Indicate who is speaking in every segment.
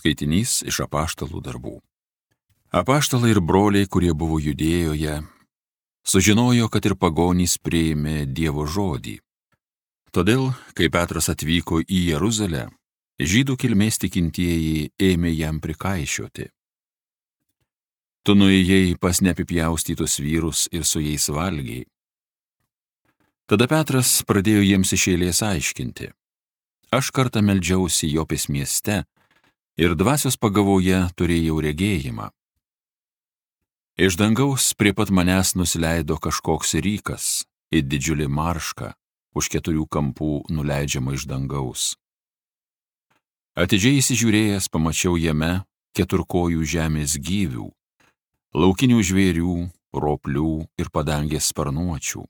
Speaker 1: Skaitinys iš apaštalų darbų. Apaštalai ir broliai, kurie buvo Judėjoje, sužinojo, kad ir pagonys priėmė Dievo žodį. Todėl, kai Petras atvyko į Jeruzalę, žydų kilmės tikintieji ėmė jam prikaišioti. Tu nuėjai pas neapipjaustytus vyrus ir su jais valgiai. Tada Petras pradėjo jiems iš eilės aiškinti. Aš kartą meldžiausi Jopės mieste ir dvasios pagavoje turėjau regėjimą. Iš dangaus prie pat manęs nusileido kažkoks rykas, it didžiulė marška, už 4 kampų nuleidžiama iš dangaus. Atidžiai įsižiūrėjęs pamačiau jame 4 kojų žemės gyvių, laukinių žvėrių, roplių ir padangės sparnuočių.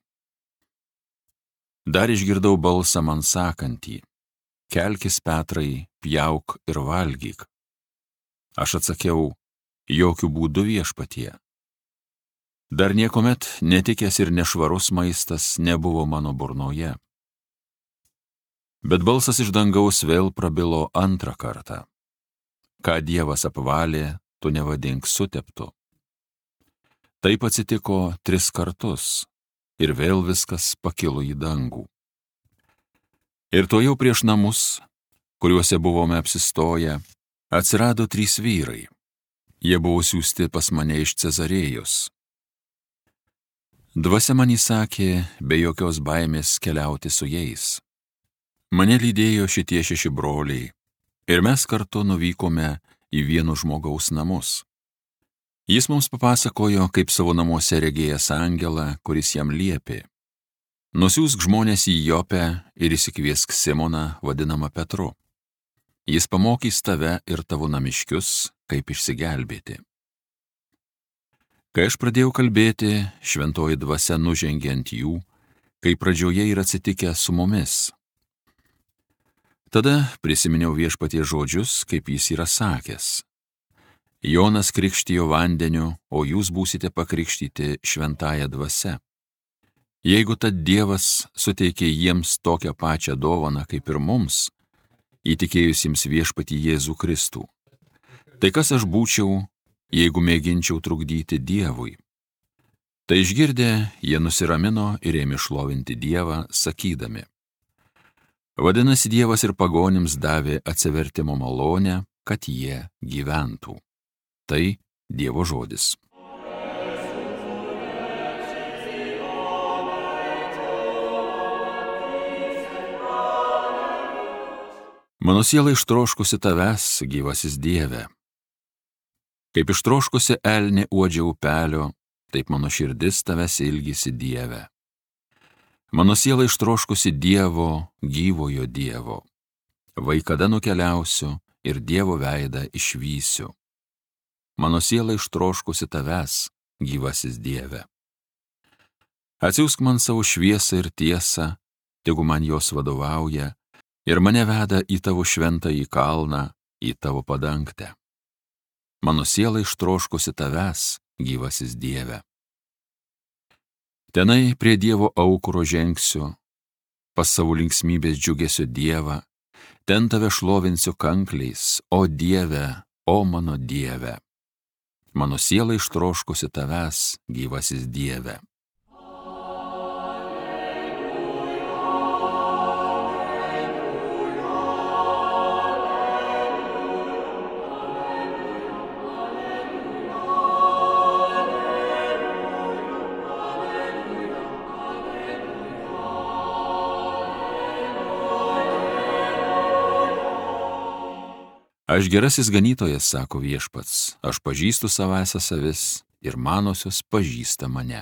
Speaker 1: Dar išgirdau balsą man sakantį: kelkis, Petrai, pjauk ir valgyk. Aš atsakiau: jokių būdų, Viešpatie. Dar niekuomet netikęs ir nešvarus maistas nebuvo mano burnoje. Bet balsas iš dangaus vėl prabilo antrą kartą: ką Dievas apvalė, tu nevadink suteptu. Taip atsitiko 3 kartus ir vėl viskas pakilo į dangų. Ir tuojau prieš namus, kuriuose buvome apsistoję, atsirado 3 vyrai. Jie buvo siųsti pas mane iš Cezarėjos. Dvasia man įsakė be jokios baimės keliauti su jais. Mane lydėjo šitie 6 broliai ir mes kartu nuvykome į vieno žmogaus namus. Jis mums papasakojo, kaip savo namuose regėjęs angelą, kuris jam liepė: nusiųsk žmonės į Jopę ir įsikviesk Simoną, vadinamą Petru. Jis pamokys tave ir tavo namiškius, kaip išsigelbėti. Kai aš pradėjau kalbėti, šventoji dvasia nužengė ant jų, kai pradžioje yra atsitikę su mumis. Tada prisiminiau Viešpaties žodžius, kaip jis yra sakęs: Jonas krikštijo vandeniu, o jūs būsite pakrikštyti šventąja dvasia. Jeigu tad Dievas suteikė jiems tokią pačią dovaną kaip ir mums, įtikėjusiems Viešpatį Jėzų Kristų, tai kas aš būčiau, jeigu mėginčiau trukdyti Dievui? Tai išgirdę, jie nusiramino ir ėmė šlovinti Dievą, sakydami: vadinasi, Dievas ir pagonims davė atsivertimo malonę, kad jie gyventų. Tai Dievo žodis. Mano siela ištroškusi tavęs, gyvasis Dieve. Kaip ištroškusi elnė uodžia upelio, taip mano širdis tavęs ilgisi, Dieve. Mano siela ištroškusi Dievo, gyvojo Dievo. Vai kada nukeliausiu ir Dievo veidą išvysiu. Mano siela ištroškusi tavęs, gyvasis Dieve. Atsiųsk man savo šviesą ir tiesą, tegu man jos vadovauja, ir mane veda į tavo šventąjį kalną, į tavo padangtę. Mano siela ištroškusi tavęs, gyvasis Dieve. Tenai prie Dievo aukuro žengsiu, pas savo linksmybės džiugesio Dievą, ten tave šlovinsiu kankliais, o Dieve, o mano Dieve. Mano siela ištroškusi tavęs, gyvasis Dieve. Aš gerasis ganytojas, sako Viešpats, aš pažįstu savąsias avis ir manosios pažįsta mane.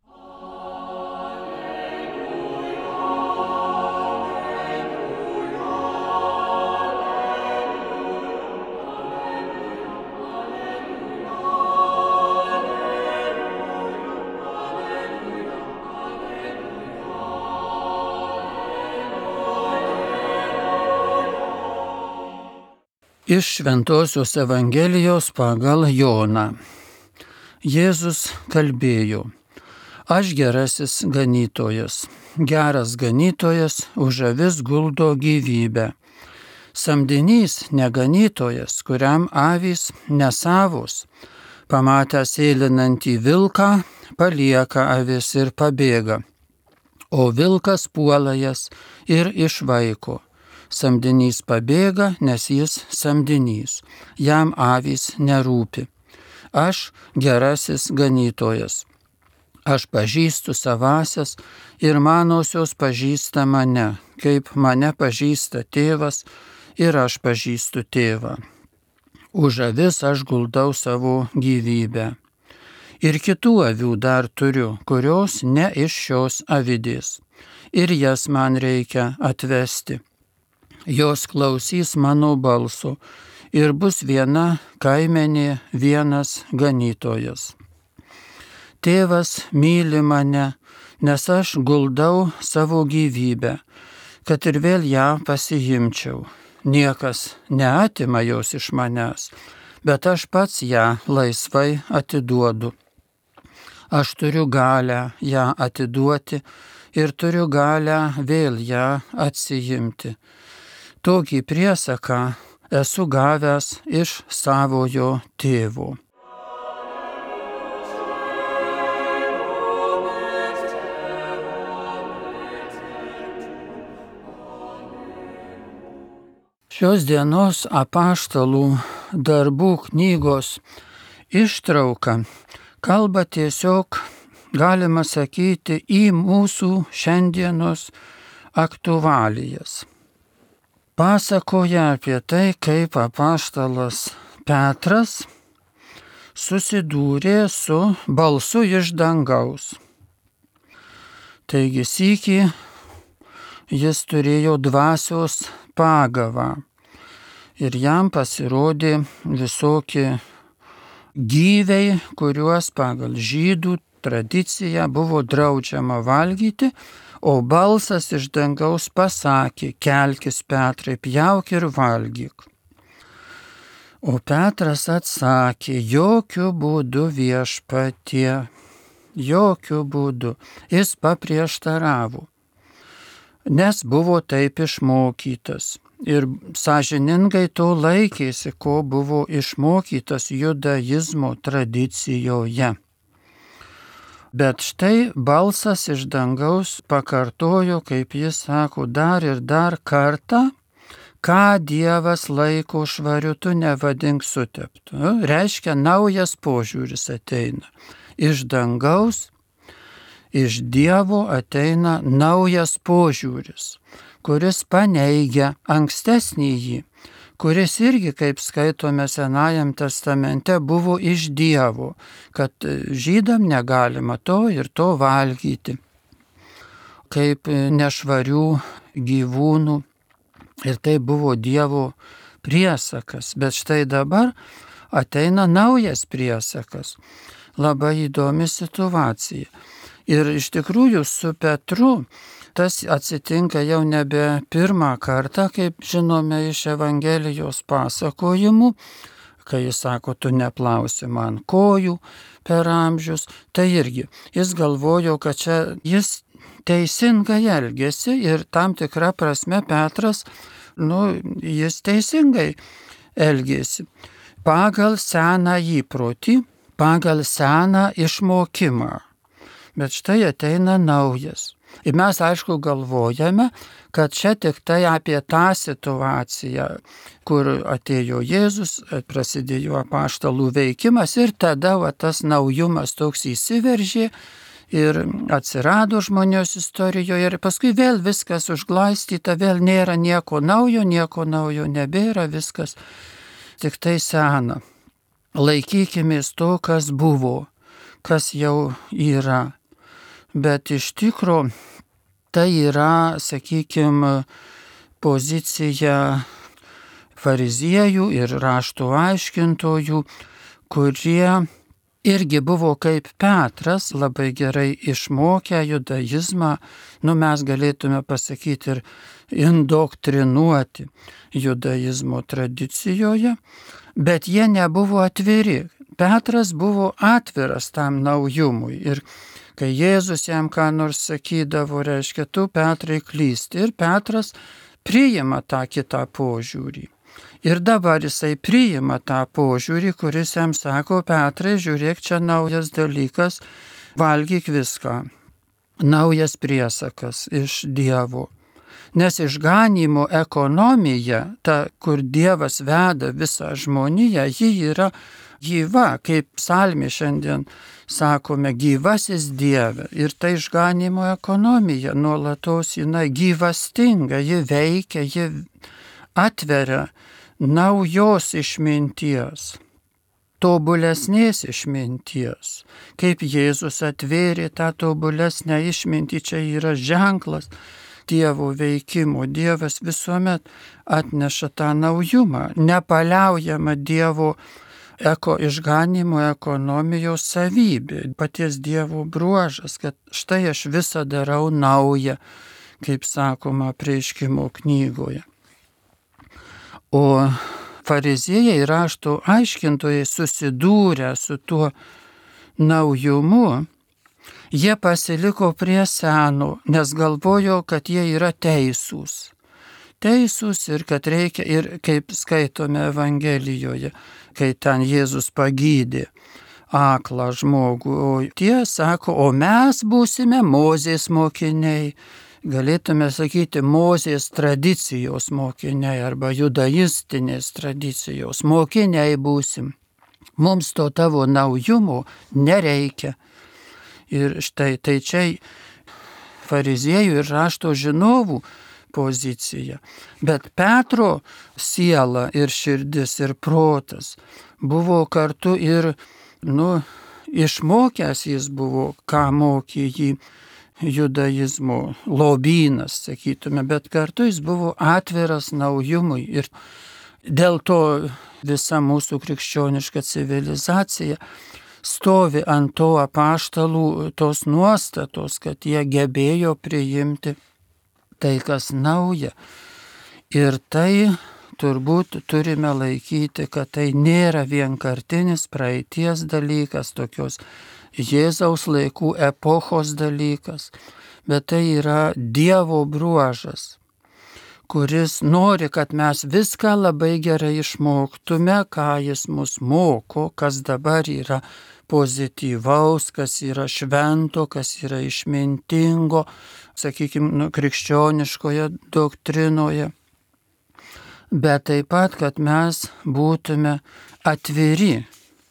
Speaker 2: Iš Šventosios Evangelijos pagal Joną. Jėzus kalbėjo: Aš gerasis ganytojas. Geras ganytojas už avis guldo gyvybę. Samdinys, neganytojas, kuriam avys nesavos, pamatęs eilinantį vilką, palieka avis ir pabėga, o vilkas puola jas ir išvaiko. Samdinys pabėga, nes jis samdinys, jam avys nerūpi. Aš gerasis ganytojas. Aš pažįstu savasias ir manosios pažįsta mane, kaip mane pažįsta tėvas ir aš pažįstu tėvą. Už avis aš guldau savo gyvybę. Ir kitų avių dar turiu, kurios ne iš šios avidės. Ir jas man reikia atvesti. Jos klausys mano balso ir bus viena kaimenė, vienas ganytojas. Tėvas myli mane, nes aš guldau savo gyvybę, kad ir vėl ją pasiimčiau. Niekas neatima jos iš manęs, bet aš pats ją laisvai atiduodu. Aš turiu galią ją atiduoti ir turiu galią vėl ją atsiimti. Tokį priesaką esu gavęs iš savojo tėvo. Šios dienos apaštalų darbų knygos ištrauka kalba tiesiog, galima sakyti, į mūsų šiandienos aktualijas. Pasakoja apie tai, kaip apaštalas Petras susidūrė su balsu iš dangaus. Taigi sykį jis turėjo dvasios pagavą. Ir jam pasirodė visokie gyviai, kuriuos pagal žydų tradiciją buvo draudžiama valgyti, o balsas iš dangaus pasakė: kelkis, Petrai, pjauk ir valgyk. O Petras atsakė: jokiu būdu, viešpatie, jokiu būdu. Jis paprieštaravo, nes buvo taip išmokytas. Ir sąžiningai to laikėsi, ko buvo išmokytas judaizmo tradicijoje. Bet štai balsas iš dangaus pakartojo, kaip jis sako, dar ir dar kartą, ką Dievas laiko švariu, tu nevadink suteptu. Reiškia, naujas požiūris ateina. Iš dangaus, iš Dievo ateina naujas požiūris, kuris paneigia ankstesnį jį, kuris irgi, kaip skaitome Senajam testamente, buvo iš Dievo, kad žydam negalima to ir to valgyti, kaip nešvarių gyvūnų. Ir tai buvo Dievo priesakas. Bet štai dabar ateina naujas priesakas. Labai įdomi situacija. Ir iš tikrųjų su Petru tas atsitinka jau nebe pirmą kartą, kaip žinome iš Evangelijos pasakojimų, kai jis sako, tu neplausi man kojų per amžius. Tai irgi jis galvojo, kad čia jis teisingai elgėsi ir tam tikra prasme Petras, jis teisingai elgėsi. Pagal seną įprotį, pagal seną išmokimą. Bet štai ateina naujas. Ir mes, aišku, galvojame, kad čia tik tai apie tą situaciją, kur atėjo Jėzus, prasidėjo apaštalų veikimas ir tada tas naujumas toks įsiveržė ir atsirado žmonijos istorijoje ir paskui vėl viskas užglaistyta, vėl nėra nieko naujo nebėra, viskas tik tai sena. Laikykimės to, kas buvo, kas jau yra. Bet iš tikro tai yra, sakykime, pozicija fariziejų ir rašto aiškintojų, kurie irgi buvo kaip Petras, labai gerai išmokę judaizmą, mes galėtume pasakyti ir indoktrinuoti judaizmo tradicijoje, bet jie nebuvo atviri. Petras buvo atviras tam naujumui ir kai Jėzus jam ką nors sakydavo, reiškia, tu, Petrai, klysti. Ir Petras priima tą kitą požiūrį. Ir dabar jisai priima tą požiūrį, kuris jam sako, Petrai, žiūrėk, čia naujas dalykas, valgyk viską. Naujas priesakas iš Dievo. Nes išganymo ekonomija, ta, kur Dievas veda visą žmoniją, ji yra gyva, kaip psalmė šiandien sakome, gyvasis Dieve. Ir ta išganymo ekonomija nuolatos jinai gyvastinga, ji veikia, ji atveria naujos išminties, tobulesnės išminties. Kaip Jėzus atvėrė tą tobulesnę išmintį, čia yra ženklas Dievo veikimo. Dievas visuomet atneša tą naujumą, nepaliaujama Dievo išganymo ekonomijos savybė, paties Dievo bruožas, kad štai aš visą darau naują, kaip sakoma Apreiškimo knygoje. O fariziejai rašto aiškintojai susidūrę su tuo naujumu, jie pasiliko prie seno, nes galvojo, kad jie yra teisūs. Teisūs ir kad reikia, ir kaip skaitome Evangelijoje, kai ten Jėzus pagydė aklą žmogų, o tie sako, o mes būsime Mozės mokiniai. Galėtume sakyti Mozės tradicijos mokiniai arba judaistinės tradicijos mokiniai būsim. Mums to tavo naujumo nereikia. Ir štai tai čia fariziejų ir rašto žinovų pozicija. Bet Petro siela ir širdis ir protas buvo kartu ir, išmokęs jis buvo, ką mokė jį judaizmo lobynas, sakytume, bet kartu jis buvo atviras naujumui ir dėl to visa mūsų krikščioniška civilizacija stovi ant to apaštalų tos nuostatos, kad jie gebėjo priimti tai, kas nauja. Ir tai turbūt turime laikyti, kad tai nėra vienkartinis praeities dalykas, tokios Jėzaus laikų epochos dalykas, bet tai yra Dievo bruožas, kuris nori, kad mes viską labai gerai išmoktume, ką jis mus moko, kas dabar yra pozityvaus, kas yra švento, kas yra išmintingo, sakykime, krikščioniškoje doktrinoje. Bet taip pat, kad mes būtume atviri,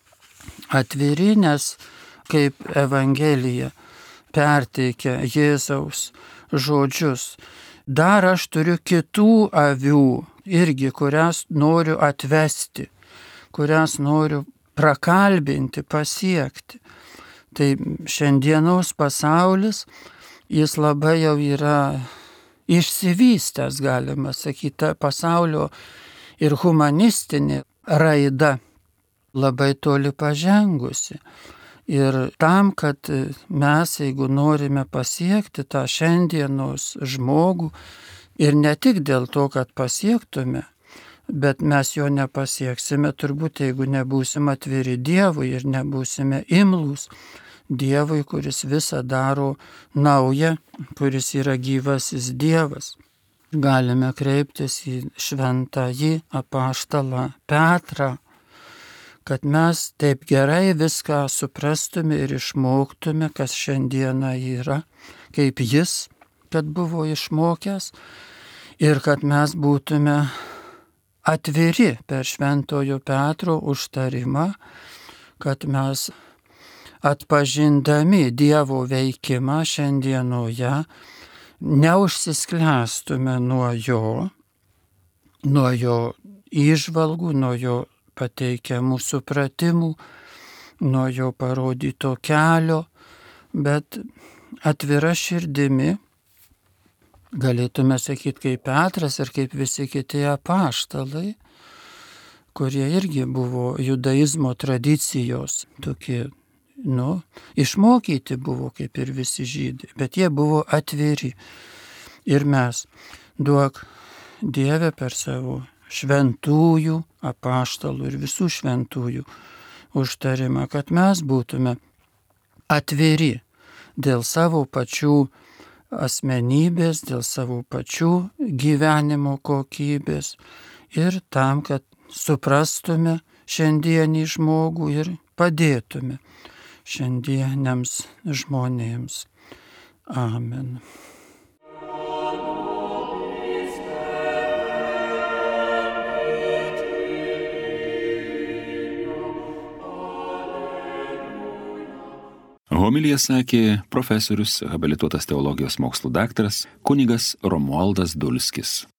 Speaker 2: nes kaip Evangelija perteikia Jėzaus žodžius. Dar aš turiu kitų avių, irgi, kurias noriu atvesti, kurias noriu prakalbinti, pasiekti. Tai šiandienos pasaulis, jis labai jau yra išsivystęs, galima sakyti, pasaulio ir humanistinė raida labai toli pažengusi. Ir tam, kad mes, jeigu norime pasiekti tą šiandienos žmogų, ir ne tik dėl to, kad pasiektume, bet mes jo nepasieksime turbūt, jeigu nebūsime atviri Dievui ir nebūsime imlūs Dievui, kuris visą daro naują, kuris yra gyvasis Dievas. Galime kreiptis į šventąjį apaštalą Petrą, kad mes taip gerai viską suprastume ir išmoktume, kas šiandieną yra, kaip jis, kad buvo išmokęs, ir kad mes būtume atviri per šventojo Petro užtarimą, kad mes atpažindami Dievo veikimą šiandienoje neužsisklęstume nuo jo įžvalgų, nuo jo pateikiamų supratimų, nuo jo parodyto kelio, bet atvira širdimi, galėtume sakyti kaip Petras ir kaip visi kiti apaštalai, kurie irgi buvo judaizmo tradicijos tokie, išmokyti buvo kaip ir visi žydai, bet jie buvo atviri. Ir mes duok Dieve per savo šventųjų apaštalų ir visų šventųjų užtarimą, kad mes būtume atviri dėl savo pačių asmenybės, dėl savo pačių gyvenimo kokybės ir tam, kad suprastume šiandienį žmogų ir padėtume šiandieniams žmonėms. Amen.
Speaker 1: Homiliją sakė profesorius, habilituotas teologijos mokslų daktaras kunigas Romualdas Dulskis.